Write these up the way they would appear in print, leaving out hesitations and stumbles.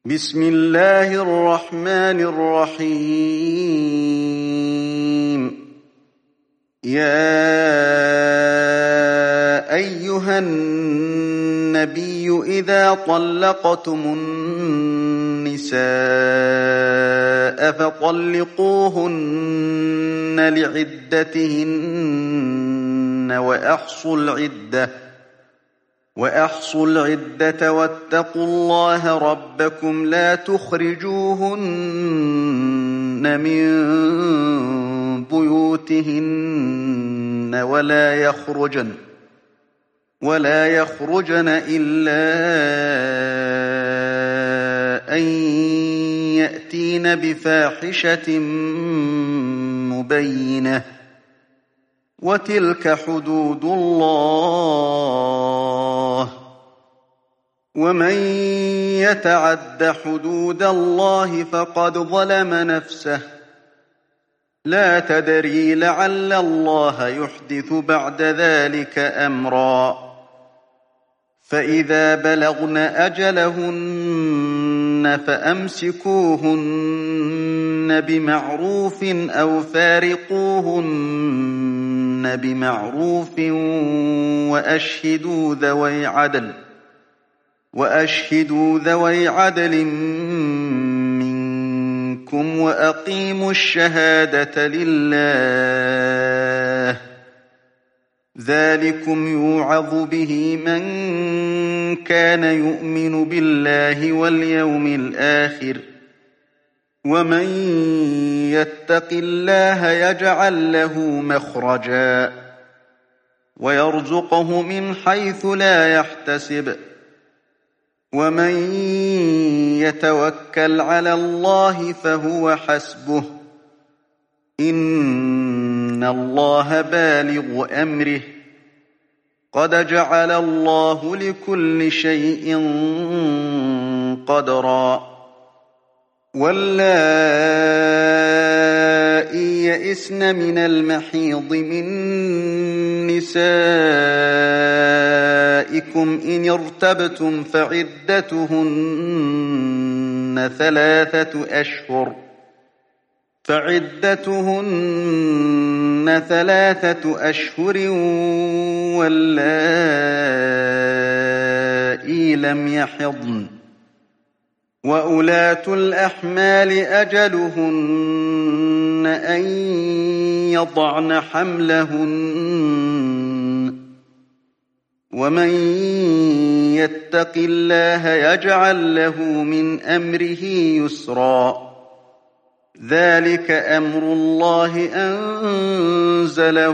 بسم الله الرحمن الرحيم. يا أيها النبي إذا طلقتم النساء فطلقوهن لعدتهن وأحصوا العدة واتقوا الله ربكم لا تخرجوهن من بيوتهن ولا يخرجن إلا أن يأتين بفاحشة مبينة وتلك حدود الله ومن يتعد حدود الله فقد ظلم نفسه لا تدري لعل الله يحدث بعد ذلك أمرا فإذا بلغن أجلهن فأمسكوهن بمعروف أو فارقوهن بمعروف وأشهدوا ذوي عدل منكم وأقيموا الشهادة لله ذلكم يوعظ به من كان يؤمن بالله واليوم الآخر ومن يتق الله يجعل له مخرجا ويرزقه من حيث لا يحتسب ومن يتوكل على الله فهو حسبه إن الله بالغ أمره قد جعل الله لكل شيء قدرا واللائي يئسن من المحيض من نسائكم إن ارتبتم فعدتهن ثلاثة أشهر واللائي لم يحضن وأولاة الأحمال أجلهن أن يضعن حملهن ومن يتق الله يجعل له من أمره يسرا ذلك أمر الله أنزله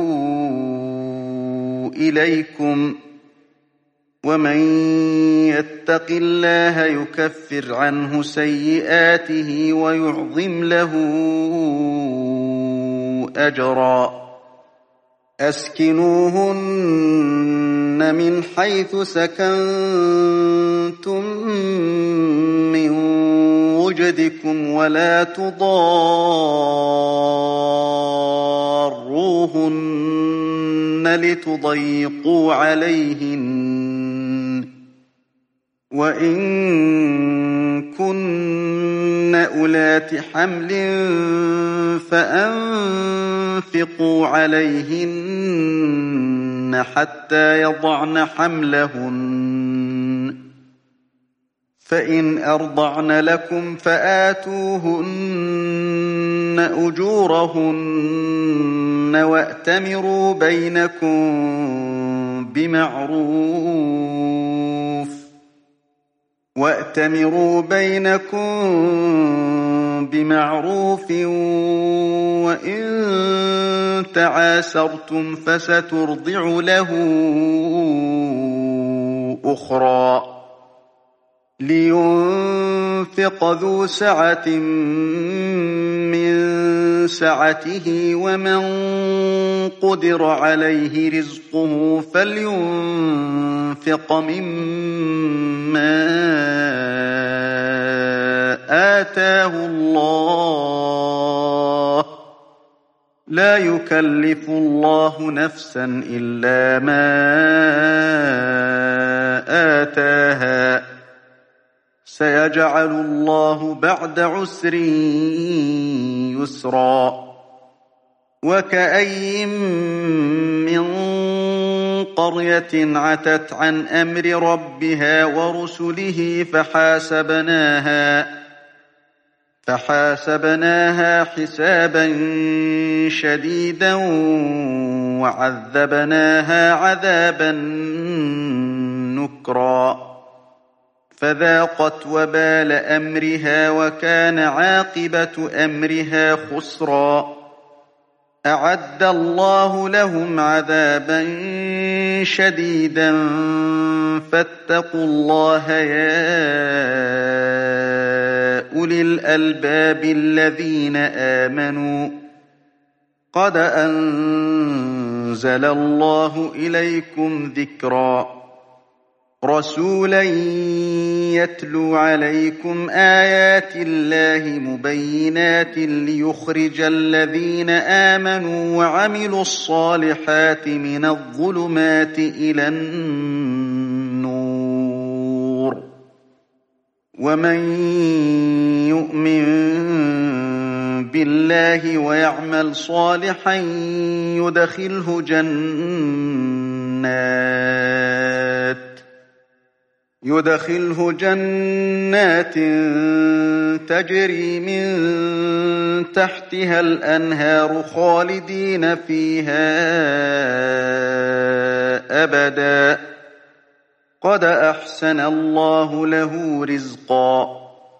إليكم ومن يتق الله يكفر عنه سيئاته ويعظم له أجرا أسكنوهن من حيث سكنتم من وجدكم ولا تضاروهن لتضيقوا عليهن وإن كن أولات حمل فأنفقوا عليهن حتى يضعن حملهن فإن أرضعن لكم فآتوهن أجورهن وأتمروا بينكم بمعروف وإن تعاسرتم فسترضع له أخرى لينفق ذو سعة من سعته ومن قدر عليه رزقه فلينفق مما آتاه الله لا يكلف الله نفسا إلا ما آتاها سيجعل الله بعد عسر يسرا وكأين من قرية عتت عن أمر ربها ورسله فحاسبناها حسابا شديدا وعذبناها عذابا نكرا فذاقت وبال أمرها وكان عاقبة أمرها خسرا أعد الله لهم عذابا شديدا فاتقوا الله يا أولي الألباب الذين آمنوا قد أنزل الله إليكم ذكرا رسولا يتلو عليكم آيات الله مبينات ليخرج الذين آمنوا وعملوا الصالحات من الظلمات إلى النور ومن يؤمن بالله ويعمل صالحا يدخله جنات تجري من تحتها الأنهار خالدين فيها أبدا قد أحسن الله له رزقا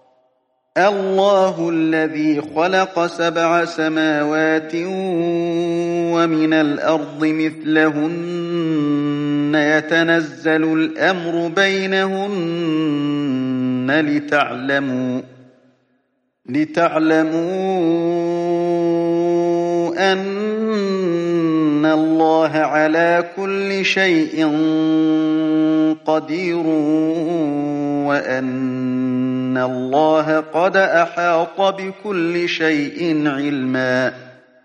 الله الذي خلق 7 سماوات ومن الأرض مثلهن يتنزل الأمر بينهن لتعلموا أن الله على كل شيء قدير وأن الله قد أحاط بكل شيء علما